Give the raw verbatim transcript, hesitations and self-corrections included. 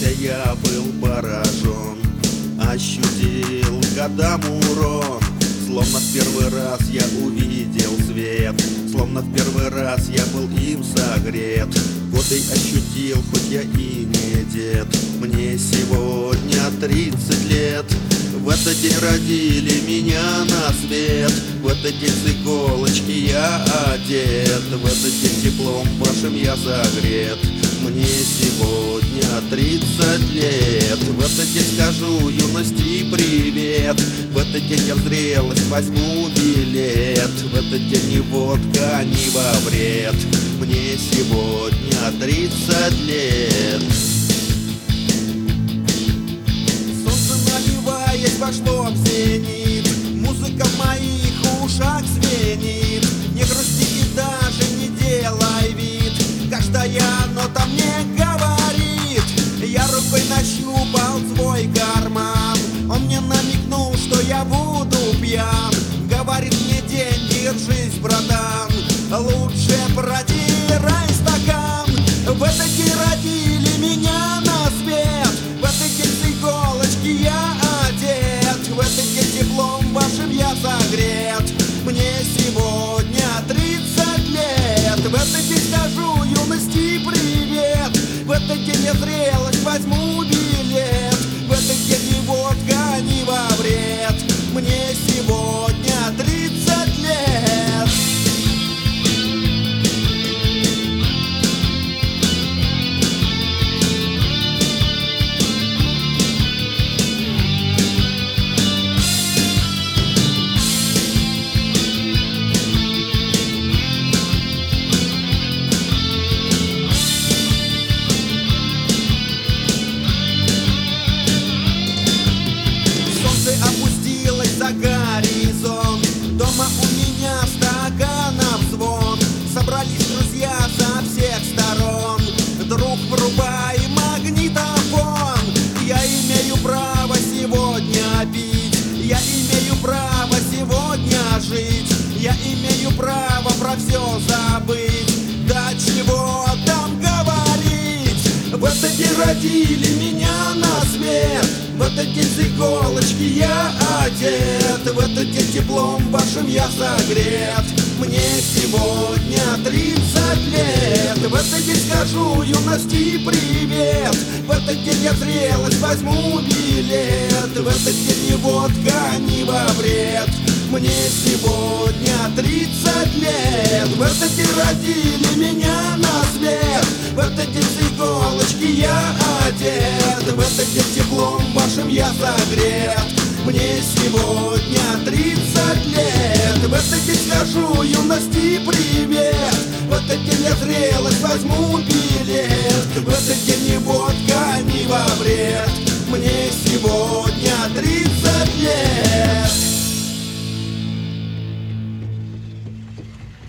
родился, я был поражен, ощутил годам урон. Словно в первый раз я увидел свет, словно в первый раз я был им согрет. Годы ощутил, хоть я и не дед, мне сегодня тридцать лет. В этот день родили меня на свет, в этот день с иголочки я одет, в этот день теплом вашим я согрет. Мне сегодня тридцать лет, в этот день скажу юности привет, в этот день я в зрелость возьму билет, в этот день ни водка, ни во вред. Мне сегодня тридцать лет. Солнце, наливаясь, вошло в зенит, музыка в моих ушах звенит. Не грусти и даже не делай вид, каждая нота мне говорит. Я рукой нащупал свой карман, он мне намекнул, что я буду пьян. Говорит мне: день, держись, братан, лучше протирай стакан. В этот день родили меня на свет, в этот день с иголочки я одет, в этот день теплом вашим я согрет. Мне сегодня тридцать лет, в этот день скажу юности привет, в этот день я зрелость возьму билет, в этот день ни водка, ни во вред. Мне сегодня тридцать лет. Опустилась за горизонт, дома у меня стаканов звон. Собрались друзья со всех сторон, друг, врубай магнитофон. Я имею право сегодня пить, я имею право сегодня жить, я имею право про все забыть, да чего там говорить. В этот день родили меня на свет, в этот день с иголочки я одет, в этот день теплом вашим я согрет. Мне сегодня тридцать лет, в этот день скажу юности привет, в этот день я в зрелость возьму билет, в этот день ни водка, ни во вред. Мне сегодня тридцать лет, в этот день родили меня на свет, в этот день с иголочки я одет, в этот день теплом вашим я согрет. Мне сегодня тридцать лет, в этот день скажу юности привет, в этот день я зрелость возьму билет, в этот день ни водка,